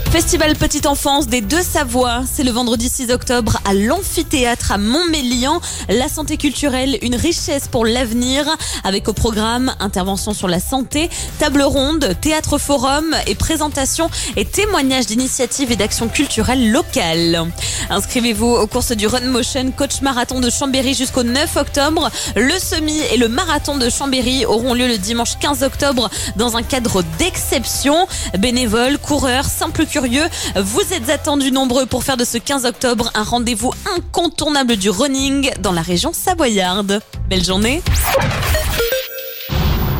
Festival Petite Enfance des Deux-Savoies, c'est le vendredi 6 octobre à l'amphithéâtre à Montmélian. La santé culturelle, une richesse pour l'avenir, avec au programme intervention sur la santé, table ronde, théâtre forum et présentation et témoignages d'initiatives et d'actions culturelles locales. Inscrivez-vous aux courses du Run Motion Coach Marathon de Chambéry jusqu'au 9 octobre. Le semi et le marathon de Chambéry auront lieu le dimanche 15 octobre dans un cadre d'exception. Bénévoles, coureurs, simples curieux, vous êtes attendus nombreux pour faire de ce 15 octobre un rendez-vous incontournable du running dans la région savoyarde. Belle journée!